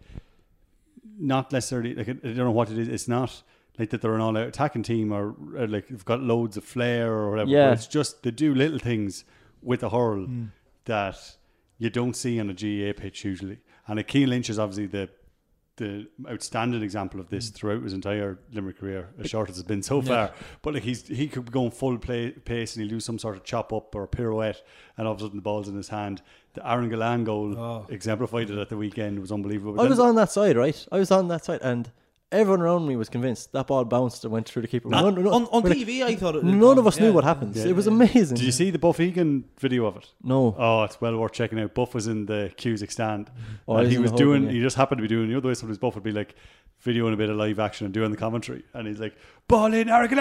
not necessarily like I don't know what it is. It's not. Like that they're an all-out attacking team or, or like they've got loads of flair or whatever. Yeah. But it's just they do little things with a hurl mm. that you don't see on a G A A pitch usually. And like Keane Lynch is obviously the the outstanding example of this mm. throughout his entire Limerick career, as short as it's been so far. Yeah. But like he's he could be going full play pace and he'll do some sort of chop up or pirouette, and all of a sudden the ball's in his hand. The Aaron Gillan goal oh. exemplified it at the weekend. It was unbelievable. But I was on that side, right? I was on that side, and everyone around me was convinced that ball bounced and went through the keeper. No, no, no, on on like, T V, I thought it. None of us yeah. knew what happened. Yeah, it was yeah. amazing. Did you see the Buff Egan video of it? No. Oh, it's well worth checking out. Buff was in the Cusick stand, oh, and he was doing. yeah. He just happened to be doing. You know the way somebody's Buff would be like videoing a bit of live action and doing the commentary, and he's like, "Ball in, Eric!"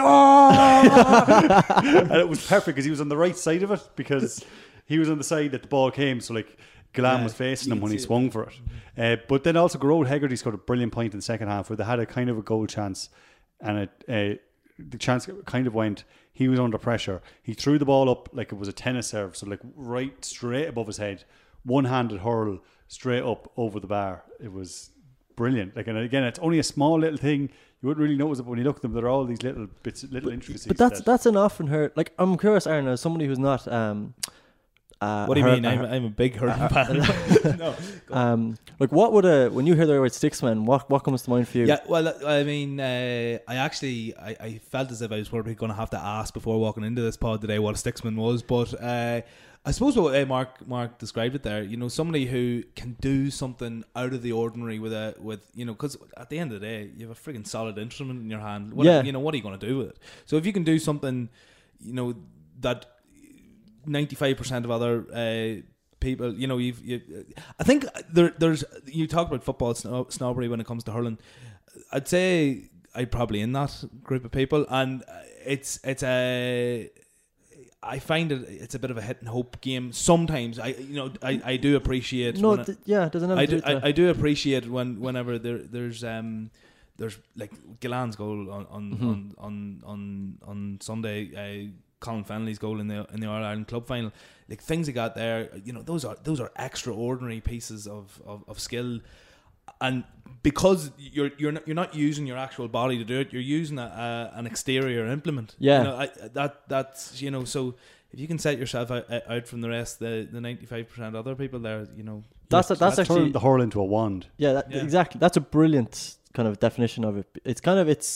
Oh! And it was perfect because he was on the right side of it because he was on the side that the ball came. So like. Gillan yeah, was facing him when he swung it. for it. Uh, but then also Gerard Hegarty scored a brilliant point in the second half where they had a kind of a goal chance, and it, uh, the chance kind of went, he was under pressure. He threw the ball up like it was a tennis serve, so like right straight above his head, one-handed hurl straight up over the bar. It was brilliant. Like, and again, it's only a small little thing. You wouldn't really notice it, but when you look at them, there are all these little bits, little but, intricacies. But that's that that's an often heard. Like, I'm curious, Aaron, as somebody who's not... Um, Uh, what do you her, mean? I'm, her, I'm a big hurling fan. No, um, like what would a when you hear the word sticksman, what what comes to mind for you? Yeah, well, I mean, uh, I actually I, I felt as if I was probably going to have to ask before walking into this pod today what a sticksman was, but uh, I suppose what uh, Mark Mark described it there. You know, somebody who can do something out of the ordinary with a with you know, because at the end of the day, you have a friggin' solid instrument in your hand. What, yeah. You know, what are you going to do with it? So if you can do something, you know, that ninety-five percent of other uh, people, you know, you've, you, I think there, there's, you talk about football snob, snobbery when it comes to hurling. I'd say I'm probably in that group of people, and it's, it's a, I find it, it's a bit of a hit and hope game. Sometimes I, you know, I, I do appreciate. No, th- it, yeah, there's another. I do, I, I do appreciate when, whenever there, there's, um, there's like Gillan's goal on, on, mm-hmm. on, on, on, on Sunday, uh, Colin Fennelly's goal in the in the All Ireland Club final, like things he got there, you know, those are those are extraordinary pieces of, of, of skill, and because you're you're not you're not using your actual body to do it, you're using a, a, an exterior implement. Yeah, you know, I, that that's you know, so if you can set yourself out, out from the rest, the the ninety-five percent other people there, you know, that's a, that's, that's actually the hurl into a wand. Yeah, that, yeah, exactly. That's a brilliant kind of definition of it. It's kind of it's.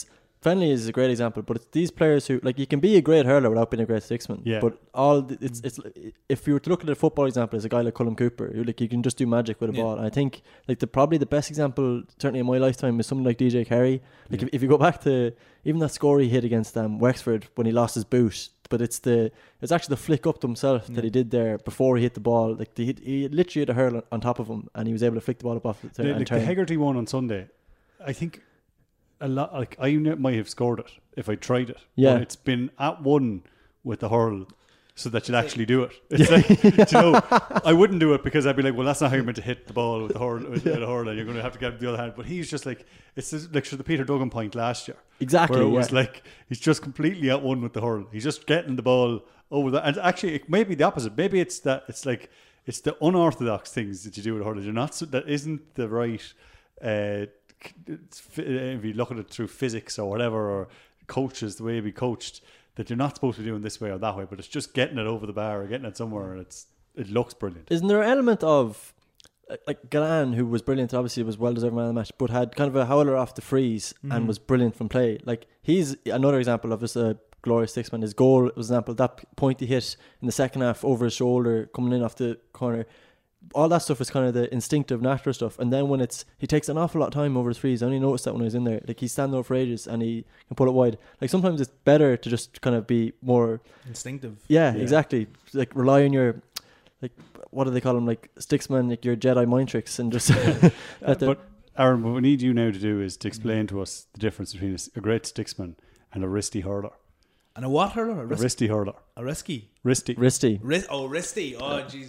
Fenley is a great example, but it's these players who, like, you can be a great hurler without being a great sticksman. Yeah. But all the, it's it's if you were to look at a football example, as a guy like Cullum Cooper, who, like, you can just do magic with a Yeah. ball. And I think like the probably the best example, certainly in my lifetime, is someone like D J Carey. Like Yeah. if, if you go back to even that score he hit against um, Wexford when he lost his boot, but it's the it's actually the flick up to himself Yeah. that he did there before he hit the ball. Like the, he, he literally had a hurl on, on top of him, and he was able to flick the ball up off the, The, and like the turn. Hegarty one on Sunday, I think a lot. Like I kn- might have scored it if I tried it. Yeah. But it's been at one with the hurl, so that you'd actually do it. It's like, you know, I wouldn't do it because I'd be like, well, that's not how you're meant to hit the ball with the hurl, with, with the hurl, and you're going to have to get it with the other hand. But he's just like, it's just like the Peter Duggan point last year. Exactly, Where it was yeah. like, he's just completely at one with the hurl. He's just getting the ball over that. And actually, it may be the opposite. Maybe it's that, it's like, it's the unorthodox things that you do with hurl. You're not, so, that isn't the right, uh, it's, if you look at it through physics or whatever, or coaches, the way we coached, that you're not supposed to be doing this way or that way, but it's just getting it over the bar or getting it somewhere, and it's it looks brilliant. Isn't there an element of uh, like Galan, who was brilliant, obviously was well deserved man of the match, but had kind of a howler off the freeze and was brilliant from play. Like he's another example of just a glorious sticksman. His goal was an example, that point he hit in the second half over his shoulder coming in off the corner. All that stuff is kind of the instinctive, natural stuff. And then when it's, he takes an awful lot of time over his freeze. I only noticed that when I was in there. Like he's standing over for ages and he can pull it wide. Like sometimes it's better to just kind of be more Instinctive. Yeah, Yeah. exactly. Like rely on your, like, what do they call them? Like sticksman, like your Jedi mind tricks, and just. let the- But Aaron, what we need you now to do is to explain to us the difference between a, s- a great sticksman and a wristy hurler. And a what hurler? A, A wrist- wristy hurler. a risky. Wristy. Wristy. Wrist, oh, wristy. Oh, jeez.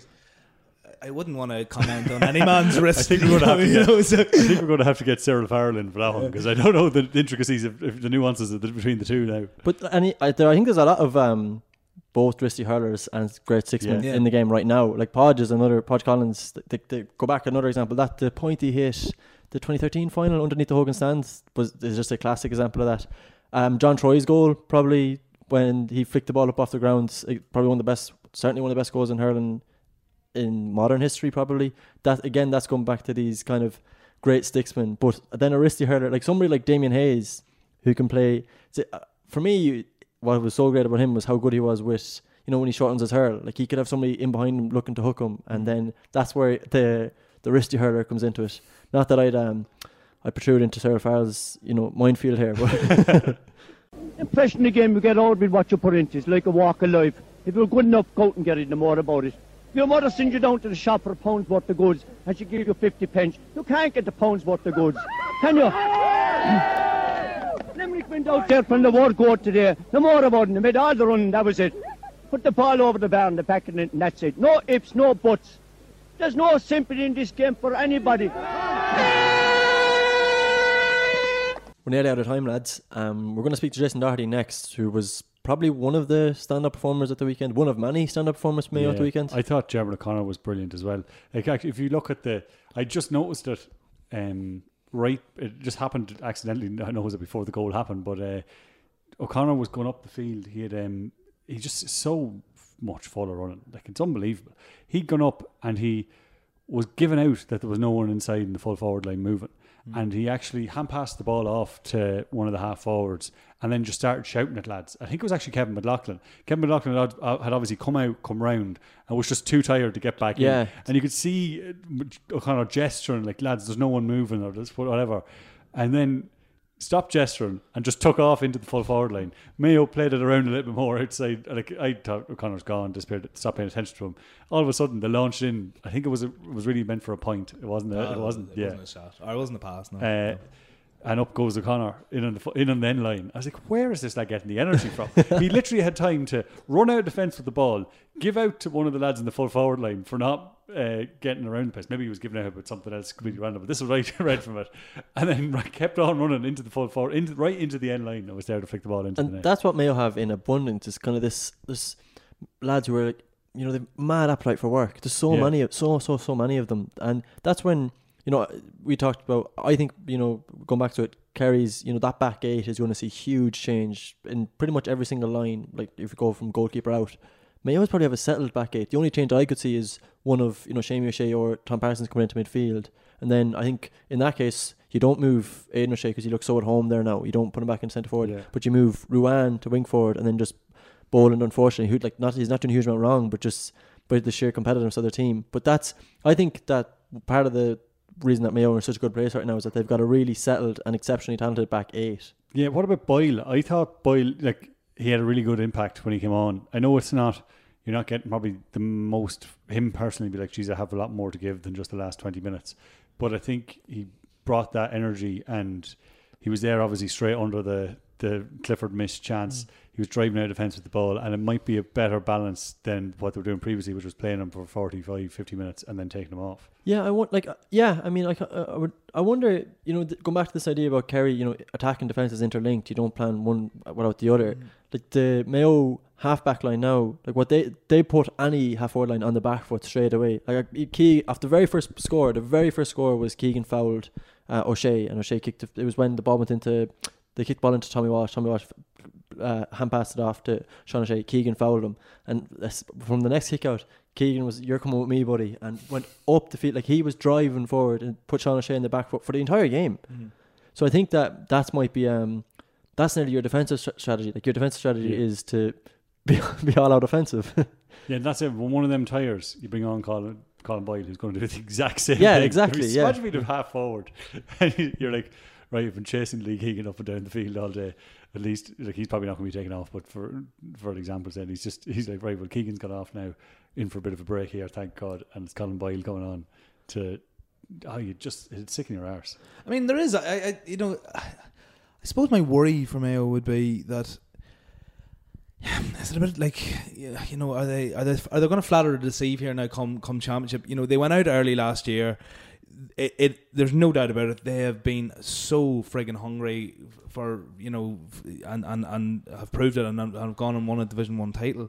I wouldn't want to comment on any man's wrist. I think we're going to have to you get, know, so- I think we're going to have to get Cyril Farrell in for that one, because I don't know the intricacies of, of the nuances of the, between the two now. But and he, I, there, I think there's a lot of um, both wristy hurlers and great sticksmen Yeah. in the game right now. Like Podge is another, Podge Collins, they, they go back another example. That the point he hit the twenty thirteen final underneath the Hogan stands was is just a classic example of that. Um, John Troy's goal, probably when he flicked the ball up off the ground, eh, probably one of the best, certainly one of the best goals in hurling in modern history, probably. That again, that's going back to these kind of great sticksmen. But then a wristy hurler, like somebody like Damien Hayes, who can play. See, uh, for me, what was so great about him was how good he was with, you know, when he shortens his hurl. Like he could have somebody in behind him looking to hook him, and then that's where the the wristy hurler comes into it. Not that I'd um I protrude into Cyril Farrell's, you know, minefield here, but Impression the game you get out with what you put into. It's like a walk of life. If you're good enough, go out and get it, no more about it. If your mother sends you down to the shop for a pound's worth of goods and she gives you fifty pence, you can't get the pound's worth of goods, can you? Limerick went out there from the word go today. No more about it. They made all the running, that was it. Put the ball over the bar and the back of it, and that's it. No ifs, no buts. There's no sympathy in this game for anybody. we're nearly out of time, lads. Um, we're going to speak to Jason Doherty next, who was probably one of the stand-up performers at the weekend, one of many stand-up performers from Mayo at the weekend. I thought Jeremy O'Connor was brilliant as well. Like actually, if you look at the, I just noticed it. Um, right, it just happened accidentally. I know it was before the goal happened, but uh, O'Connor was going up the field. He had um, he just so much fuller running, like it's unbelievable. He'd gone up and he was given out that there was no one inside in the full forward line moving. And he actually hand passed the ball off to one of the half forwards and then just started shouting at lads. I think it was actually Kevin McLaughlin. Kevin McLaughlin had, had obviously come out, come round, and was just too tired to get back Yeah. in. And you could see O'Connor gesturing like, lads, there's no one moving or this, whatever. And then stopped gesturing and just took off into the full forward line. Mayo played it around a little bit more outside. Like I thought O'Connor's gone, disappeared, stopped paying attention to him. All of a sudden, they launched in. I think it was a, it was really meant for a point. It wasn't. A, Oh, it wasn't. It yeah. wasn't a shot. Or it wasn't a pass. No. Uh, no. And up goes O'Connor in on the fu- in on the end line. I was like, where is this lad getting the energy from? He literally had time to run out of defence with the ball, give out to one of the lads in the full forward line for not uh, getting around the place. Maybe he was giving out about something else completely random, but this was right read from it. And then kept on running into the full forward, into, right into the end line. I was there to flick the ball into the And net. that's what Mayo have in abundance, is kind of this this lads who are like, you know, they've mad appetite for work. There's so Yeah. many of so so so many of them, and that's when, you know, we talked about, I think, you know, going back to it, Kerry's, you know, that back eight is going to see huge change in pretty much every single line. Like if you go from goalkeeper out, Mayo's probably have a settled back eight. The only change I could see is one of, you know, Shamie O'Shea or Tom Parsons coming into midfield, and then I think in that case you don't move Aidan O'Shea because he looks so at home there now. You don't put him back in centre forward, Yeah. but you move Ruan to wing forward, and then just Boland. Unfortunately, who like not he's not doing a huge amount wrong, but just by the sheer competitiveness of their team. But that's I think that part of the reason that Mayo are in such a good place right now is that they've got a really settled and exceptionally talented back eight. Yeah, what about Boyle? I thought Boyle, like, he had a really good impact when he came on. I know it's not, you're not getting probably the most, him personally be like, geez, I have a lot more to give than just the last twenty minutes. But I think he brought that energy, and he was there obviously straight under the, the Clifford missed chance. Mm. He was driving out of defence with the ball, and it might be a better balance than what they were doing previously, which was playing him for forty-five, fifty minutes and then taking him off. Yeah, I want like uh, yeah, I mean, like uh, I would, I wonder, you know, th- going back to this idea about Kerry, you know, attack and defence is interlinked. You don't plan one without the other. Mm. Like the Mayo half back line now, like what they they put any half forward line on the back foot straight away. Like Key after the very first score, the very first score was Keegan fouled uh, O'Shea, and O'Shea kicked. It was when the ball went into they kicked the ball into Tommy Walsh. Tommy Walsh uh, hand passed it off to Sean O'Shea. Keegan fouled him, and this, from the next kick out, Keegan was, "You're coming with me, buddy," and went up the field like he was driving forward and put Sean O'Shea in the back foot for the entire game. Mm-hmm. So I think that that might be um that's nearly your defensive st- strategy. Like your defensive strategy yeah. is to be be all out offensive. Yeah, that's it. When one of them tires, you bring on Colin Colin Boyle, who's going to do the exact same yeah, thing. Exactly. Yeah, imagine being half forward, and you're like, right, you've been chasing Lee Keegan up and down the field all day. At least, like, he's probably not going to be taken off. But for for example, saying he's just he's like, right, well, Keegan's got off now, in for a bit of a break here, thank God, and it's Colin Boyle going on to. Oh, you just it's sick in your arse. I mean, there is, I, I you know, I suppose my worry for Mayo would be that. Is it a bit like, you know, are they are they are they going to flatter or deceive here now? Come come championship, you know, they went out early last year. It, it there's no doubt about it. They have been so friggin' hungry for, you know, and and, and have proved it, and have gone and won a Division One title.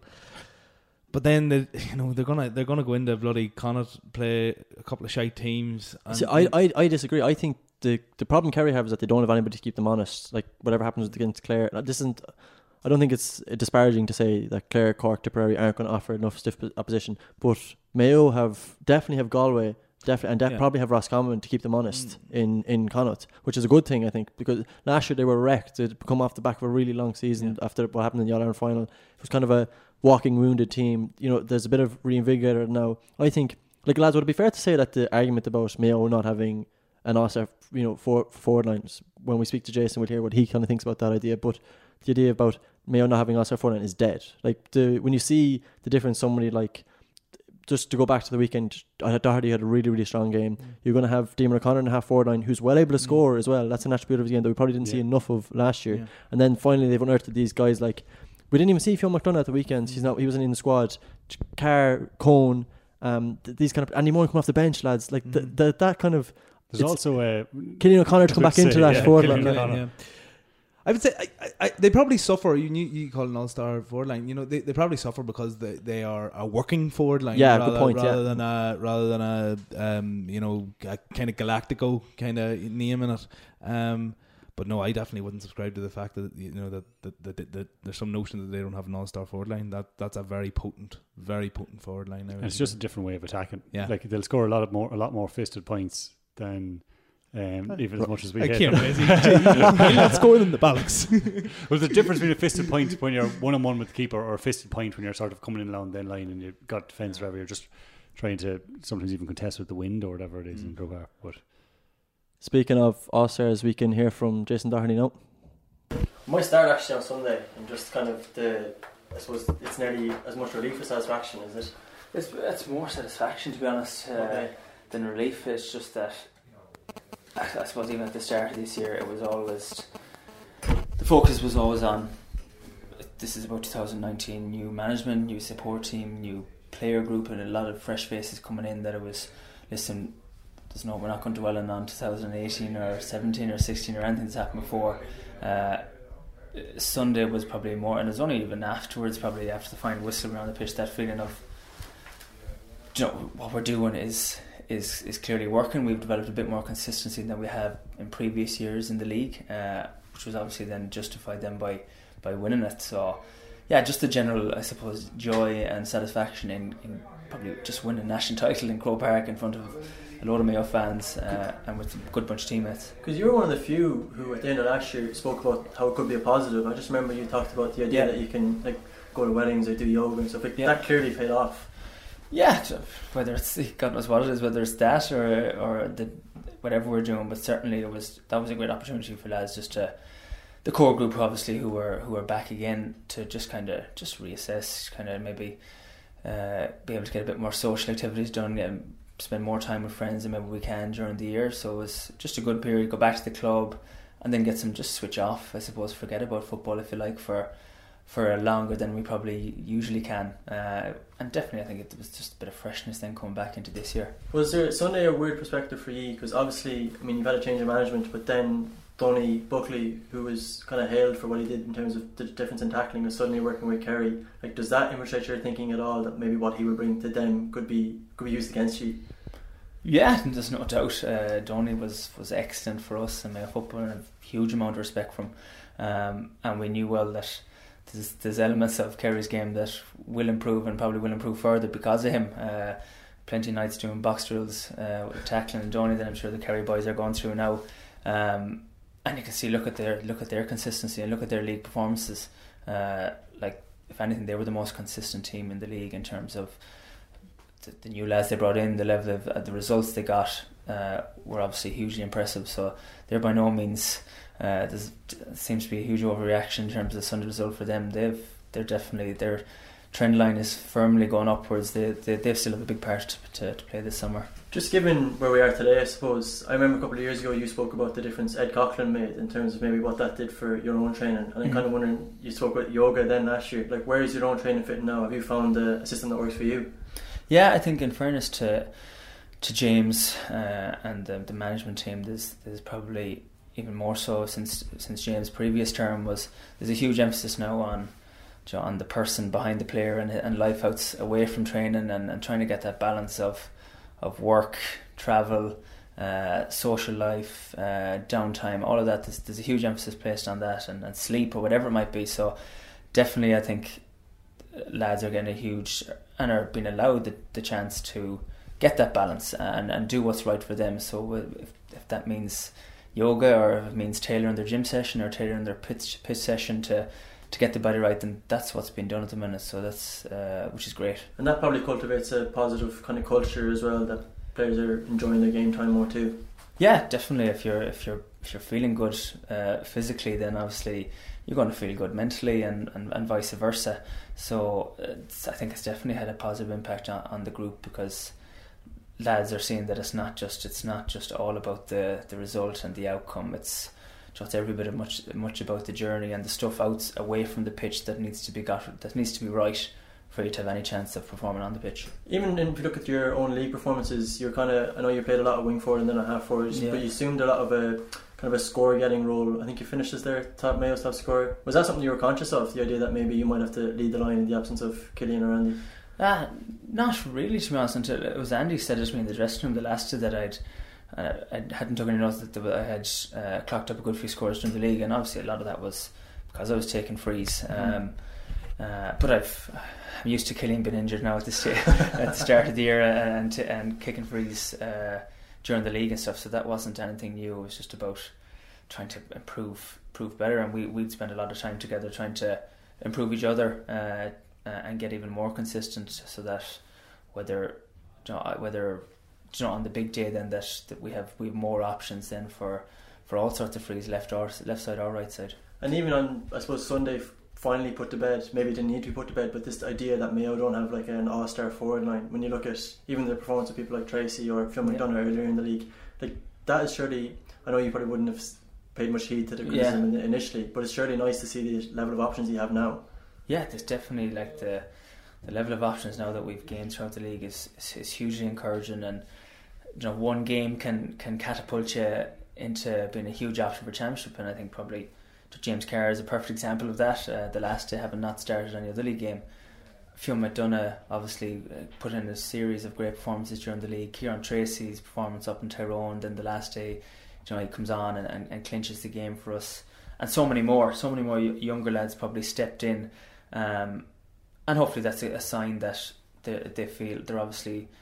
But then they, you know, they're gonna they're gonna go into bloody Connacht, play a couple of shite teams. And See, I, I I disagree. I think the the problem Kerry have is that they don't have anybody to keep them honest. Like whatever happens against Clare, this isn't. I don't think it's disparaging to say that Clare, Cork, Tipperary aren't going to offer enough stiff opposition, but Mayo have definitely have Galway, definitely, and def- yeah. probably have Roscommon to keep them honest mm. in in Connacht, which is a good thing, I think, because last year they were wrecked. They'd come off the back of a really long season yeah. after what happened in the All Ireland final. It was kind of a walking wounded team. You know, there's a bit of reinvigorated now. I think, like lads, would it be fair to say that the argument about Mayo not having an Ulster, you know, for forward lines, when we speak to Jason, we'll hear what he kind of thinks about that idea, but the idea about Mayo not having Ulster forward line is dead. Like the when you see the difference, somebody like, just to go back to the weekend, Doherty had a really really strong game. Mm. You're going to have Damon O'Connor in the half forward line, who's well able to score mm. as well. That's an attribute of the game that we probably didn't yeah. see enough of last year. Yeah. And then finally they've unearthed these guys like, we didn't even see Phil McDonough at the weekend. Mm. He's not. He wasn't in the squad. Carr, Cone, um, th- these kind of Andy Moore come off the bench, lads. Like mm. the, the, that kind of. There's also uh, Killian O'Connor to come back say, into that yeah, forward line. line. Yeah. I would say I, I, I, they probably suffer. You you call an all-star forward line. You know they, they probably suffer because they, they are a working forward line. Yeah, rather, good point. Rather yeah. than a rather than a um you know a kind of Galactico kind of name in it. Um, but no, I definitely wouldn't subscribe to the fact that you know that that, that, that, that there's some notion that they don't have an all-star forward line. That that's a very potent, very potent forward line. Now, and it's just a different way of attacking. Yeah, like they'll score a lot of more a lot more fisted points than. Um, even as much as we I hit can't not scoring in the bollocks. Well, the difference between a fisted point when you're one on one with the keeper, or a fisted point when you're sort of coming in along the line and you've got defence wherever you're just trying to sometimes even contest with the wind or whatever it is mm. in Croke Park. But speaking of All-Stars, we can hear from Jason Doherty now. My start actually on Sunday, and just kind of the, I suppose it's nearly as much relief as satisfaction, is it? It's it's more satisfaction, to be honest, uh, okay. than relief. It's just that. I suppose even at the start of this year, it was always the focus was always on. This is about two thousand nineteen, new management, new support team, new player group, and a lot of fresh faces coming in. That it was, listen, there's no, we're not going to dwell on two thousand eighteen or seventeen or sixteen or anything that's happened before. Uh, Sunday was probably more, and it was only even afterwards, probably after the final whistle around the pitch, that feeling of, you know, what we're doing is. Is, is clearly working. We've developed a bit more consistency than we have in previous years in the league, uh, which was obviously then justified then by, by winning it. So, yeah, just the general, I suppose, joy and satisfaction in, in probably just winning a national title in Croke Park in front of a load of Mayo fans, uh, and with a good bunch of teammates. Because you were one of the few who at the end of last year spoke about how it could be a positive. I just remember you talked about the idea Yeah. that you can like go to weddings or do yoga and stuff like Yeah. that. Clearly paid off. Yeah, whether it's God knows what it is, whether it's that or or the whatever we're doing, but certainly it was that was a great opportunity for lads just to the core group obviously who were who are back again to just kind of just reassess, kind of maybe uh, be able to get a bit more social activities done, get, spend more time with friends than maybe we can during the year. So it was just a good period. Go back to the club and then get some just switch off. I suppose forget about football if you like for. for longer than we probably usually can, uh, and definitely I think it was just a bit of freshness then coming back into this year. Was there Sunday a weird perspective for you? Because obviously, I mean, you've had a change of management, but then Donny Buckley, who was kind of hailed for what he did in terms of the difference in tackling, was suddenly working with Kerry. Like, does that infiltrate your thinking at all that maybe what he would bring to them could be could be used against you? Yeah, there's no doubt. Uh, Donny was, was excellent for us in Mayo football, and a huge amount of respect from, um, and we knew well that There's, there's elements of Kerry's game that will improve and probably will improve further because of him. Uh, plenty of nights doing box drills uh, with tackling and Donny that I'm sure the Kerry boys are going through now. Um, and you can see, look at their look at their consistency and look at their league performances. Uh, like, if anything, they were the most consistent team in the league in terms of the, the new lads they brought in, the level of uh, the results they got uh, were obviously hugely impressive. So they're by no means. Uh, there seems to be a huge overreaction in terms of the Sunday result for them. They've, they're definitely their trend line is firmly going upwards. They, they, they still have a big part to, to, to play this summer. Just given where we are today, I suppose, I remember a couple of years ago you spoke about the difference Ed Coughlin made in terms of maybe what that did for your own training. And I'm Mm-hmm. kind of wondering, you spoke about yoga then last year. Like, where is your own training fitting now? Have you found a, a system that works for you? Yeah, I think in fairness to to James uh, and the, the management team, there's there's probably even more so since since James' previous term was there's a huge emphasis now on on the person behind the player and and life out away from training and, and trying to get that balance of of work, travel, uh, social life, uh, downtime, all of that. There's, there's a huge emphasis placed on that and, and sleep or whatever it might be. So definitely I think lads are getting a huge and are being allowed the, the chance to get that balance and, and do what's right for them. So if, if that means yoga or if it means tailoring their gym session or tailoring their pitch, pitch session to to get the body right, then that's what's being done at the minute. So that's uh, which is great. And that probably cultivates a positive kind of culture as well, that players are enjoying their game time more too. Yeah, definitely. If you're if you're if you're feeling good uh, physically, then obviously you're going to feel good mentally, and, and, and vice versa. So it's, I think it's definitely had a positive impact on, on the group, because lads are seeing that it's not just it's not just all about the, the result and the outcome. It's just every bit of much much about the journey and the stuff out away from the pitch that needs to be got that needs to be right for you to have any chance of performing on the pitch. Even if you look at your own league performances, you're kind of I know you played a lot of wing forward and then a half forward, Yeah. but you assumed a lot of a kind of a score getting role. I think you finished as their top Mayo's top scorer. Was that something you were conscious of, the idea that maybe you might have to lead the line in the absence of Killian or Andy? Uh, not really, to be honest, until it was Andy said it to me in the dressing room the last day that I'd uh, I hadn't taken any notice that there, I had uh, clocked up a good few scores during the league, and obviously a lot of that was because I was taking frees. Um, uh, but I've I'm used to Killian being injured now at the sta- at the start of the year and t- and kicking frees uh, during the league and stuff. So that wasn't anything new. It was just about trying to improve, improve better, and we we'd spend a lot of time together trying to improve each other. Uh, Uh, and get even more consistent, so that whether you know, whether you know, on the big day then that, that we have we have more options then for, for all sorts of frees, left or left side or right side. And even on I suppose Sunday finally put to bed, maybe it didn't need to be put to bed, but this idea that Mayo don't have like an all-star forward line, when you look at even the performance of people like Tracy or Phil McDonough yeah. earlier in the league, like that is surely, I know you probably wouldn't have paid much heed to the criticism yeah. initially, but it's surely nice to see the level of options you have now. Yeah, there's definitely like the the level of options now that we've gained throughout the league is, is, is hugely encouraging, and you know one game can, can catapult you into being a huge option for championship, and I think probably James Carr is a perfect example of that. Uh, the last day having not started any other league game. Phil McDonough obviously put in a series of great performances during the league. Kieran Tracy's performance up in Tyrone, then the last day, you know, he comes on and, and, and clinches the game for us, and so many more, so many more younger lads probably stepped in. Um, and hopefully that's a, a sign that they, they feel they're obviously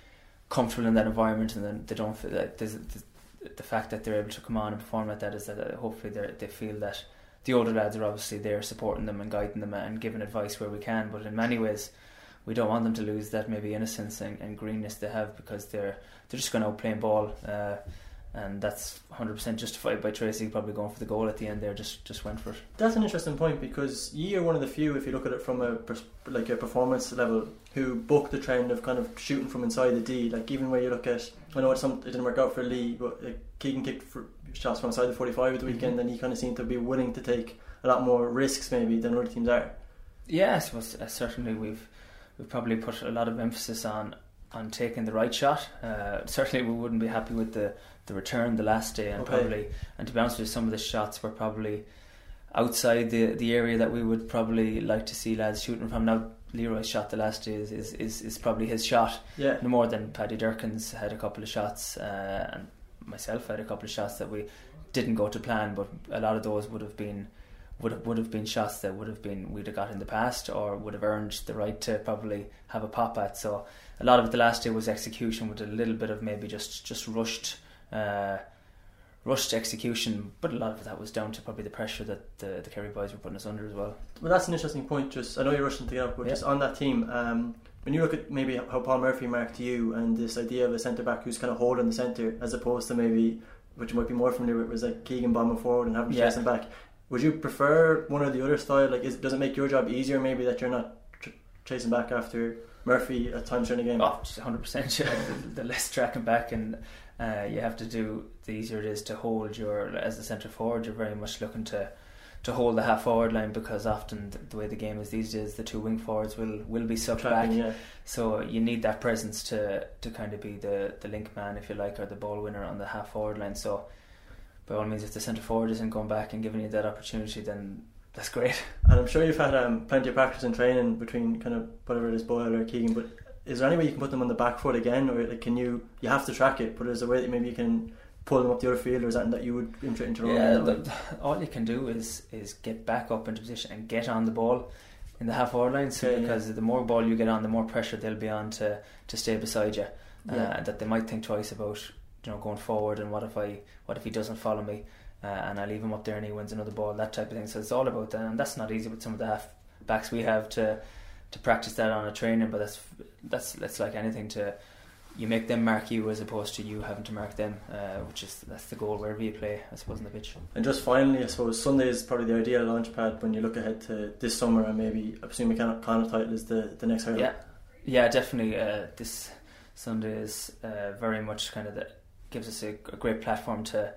comfortable in that environment, and then they don't feel that there's the, the fact that they're able to come on and perform like that is that uh, hopefully they they feel that the older lads are obviously there supporting them and guiding them and giving advice where we can. But in many ways, we don't want them to lose that maybe innocence and, and greenness they have, because they're they're just going out playing ball, uh, and that's one hundred percent justified by Tracy probably going for the goal at the end there. Just just went for it. That's an interesting point, because you are one of the few, if you look at it from a pers- like a performance level, who bucked the trend of kind of shooting from inside the D. Like even where you look at, I know it's some, it didn't work out for Lee, but like Keegan kicked for shots from inside the forty-five at the weekend, mm-hmm. and he kind of seemed to be willing to take a lot more risks maybe than other teams are. Yeah, I suppose uh, certainly we've we've probably put a lot of emphasis on on taking the right shot. Uh, certainly we wouldn't be happy with the, the return the last day, and okay. probably, and to be honest with you, some of the shots were probably outside the the area that we would probably like to see lads shooting from. Now Leroy's shot the last day is, is, is, is probably his shot, yeah. no more than Paddy Durkin's had a couple of shots, uh, and myself had a couple of shots that we didn't go to plan, but a lot of those would have been would have, would have been shots that would have been we'd have got in the past, or would have earned the right to probably have a pop at. So a lot of it the last day was execution, with a little bit of maybe just just rushed uh, rushed execution, but a lot of that was down to probably the pressure that the, the Kerry boys were putting us under as well. Well, that's an interesting point. Just I know you're rushing to get up, but yeah. just on that team, um, when you look at maybe how Paul Murphy marked you, and this idea of a centre back who's kind of holding the centre, as opposed to maybe, which you might be more familiar with, was like Keegan bombing forward and having to yeah. chase him back. Would you prefer one or the other style? Like, is, does it make your job easier maybe that you're not tr- chasing back after Murphy at times during the game? Oh, just one hundred percent. the, the less tracking back and uh, you have to do, the easier it is to hold your, as the centre forward, you're very much looking to to hold the half forward line, because often the, the way the game is these days, the two wing forwards will, will be sucked back. Yeah. So you need that presence to, to kind of be the, the link man, if you like, or the ball winner on the half forward line. So by all means, if the centre forward isn't going back and giving you that opportunity, then that's great. And I'm sure you've had um, plenty of practice and training between kind of whatever it is, Boyle or Keegan, but is there any way you can put them on the back foot again, or like, can you you have to track it, but is there a way that maybe you can pull them up the other field, or is that that you would into, into yeah the, all you can do is is get back up into position and get on the ball in the half forward line, so yeah, because yeah. the more ball you get on, the more pressure they'll be on to, to stay beside you, yeah. uh, that they might think twice about, you know, going forward, and what if I what if he doesn't follow me, uh, and I leave him up there and he wins another ball, that type of thing. So it's all about that, and that's not easy with some of the half backs we have to to practice that on a training, but that's that's that's like anything, to you make them mark you as opposed to you having to mark them, uh, which is that's the goal wherever you play, I suppose, on the pitch. And just finally, I suppose Sunday is probably the ideal launch pad when you look ahead to this summer, and maybe I presume the Connacht title is the, the next hurdle. Yeah, yeah, definitely. Uh, this Sunday is uh, very much kind of the, gives us a, a great platform to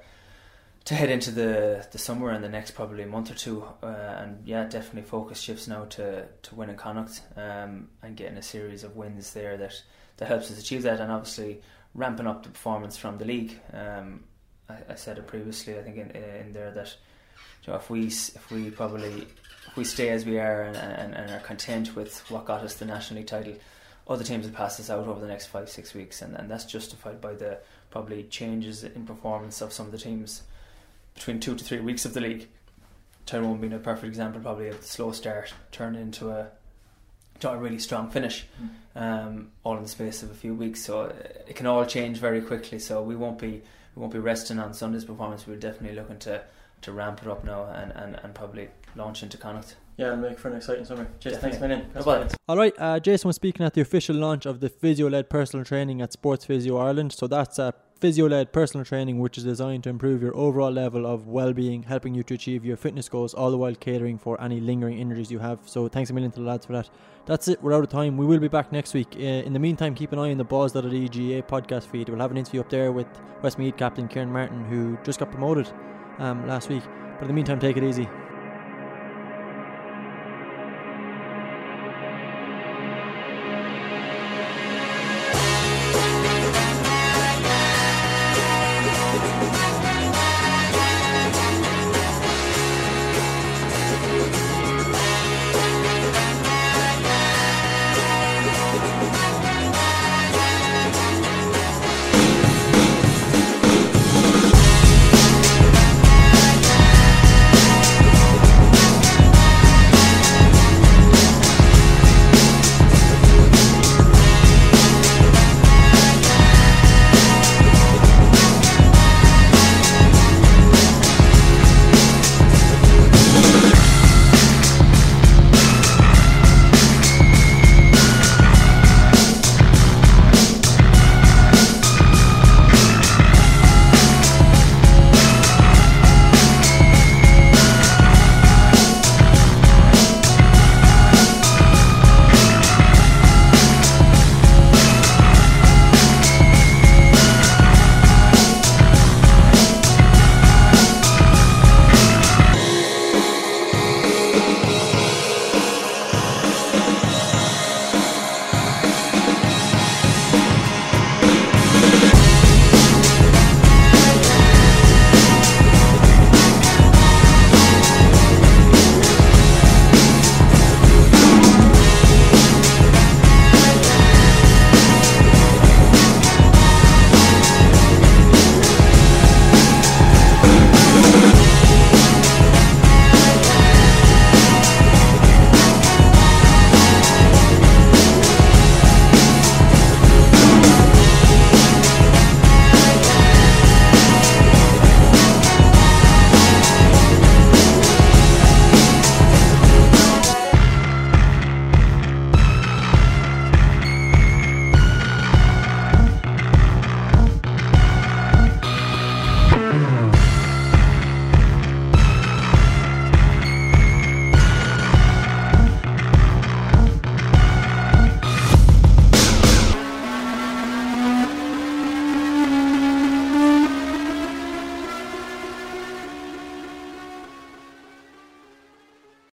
to head into the, the summer and the next probably month or two, uh, and yeah, definitely focus shifts now to to winning Connacht, um, and getting a series of wins there that. that helps us achieve that, and obviously ramping up the performance from the league. Um, I, I said it previously, I think in, in there, that, you know, if we if we probably if we stay as we are and, and, and are content with what got us the National League title, other teams will pass us out over the next five six weeks, and, and that's justified by the probably changes in performance of some of the teams between two to three weeks of the league. Tyrone being a perfect example, probably, of the slow start turned into a to a really strong finish, um, all in the space of a few weeks. So it can all change very quickly. So we won't be we won't be resting on Sunday's performance. We're definitely looking to, to ramp it up now and, and, and probably launch into Connacht. Yeah, and make for an exciting summer. Jason, thanks a million. Alright, uh, Jason was speaking at the official launch of the physio-led personal training at Sports Physio Ireland. So that's a physio-led personal training which is designed to improve your overall level of well-being, helping you to achieve your fitness goals, all the while catering for any lingering injuries you have. So thanks a million to the lads for that. That's it, we're out of time. We will be back next week. Uh, in the meantime, keep an eye on the Balls dot I E G A podcast feed. We'll have an interview up there with Westmeath captain Kieran Martin, who just got promoted um, last week. But in the meantime, take it easy.